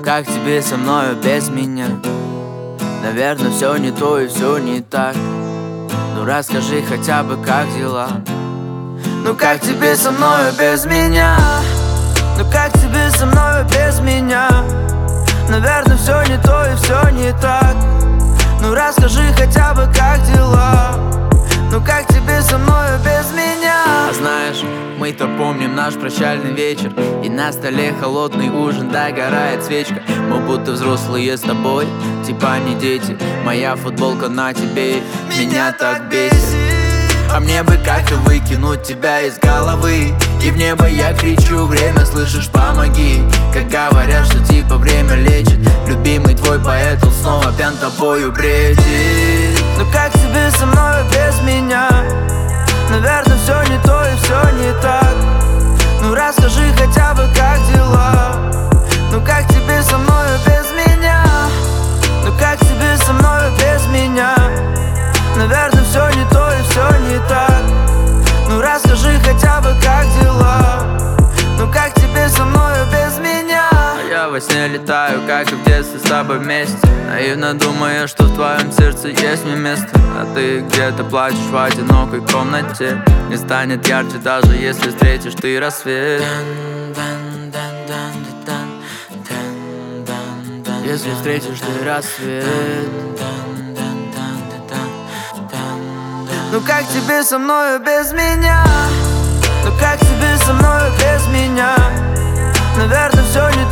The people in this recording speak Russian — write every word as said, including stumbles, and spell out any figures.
как тебе со мною без меня? Наверное, все не то и все не так. Ну расскажи хотя бы, как дела? Ну как тебе со мною без меня? Ну как тебе со мною без меня? Наверное, все не то и все не так. Ну расскажи хотя бы, как дела? Ну как тебе со мною без меня? А знаешь, мы-то помним наш прощальный вечер, и на столе холодный ужин, догорает свечка. Мы будто взрослые с тобой, типа не дети. Моя футболка на тебе меня так бесит. А мне бы как-то выкинуть тебя из головы, и в небо я кричу: время, слышишь, помоги. Как говорят, что типа время лечит. Любимый твой поэт, он снова пьян тобою бредит. Ну как тебе со мною без меня? Наверное, все не то и все не так. Ну расскажи хотя бы, как дела? Ну как тебе со мною без меня? Ну как тебе со мною без меня? Наверное, все не то и все не так. Ну расскажи хотя бы, как дела? Ну как тебе со мною без меня? А я во сне летаю, как и в детстве с тобой вместе, наивно думая, что в твоем сердце есть мне место. А ты где-то плачешь в одинокой комнате. Не станет ярче, даже если встретишь ты рассвет. Если встретишь ты рассвет. Ну как тебе со мною без меня? Ну как тебе со мною без меня? Наверное, все не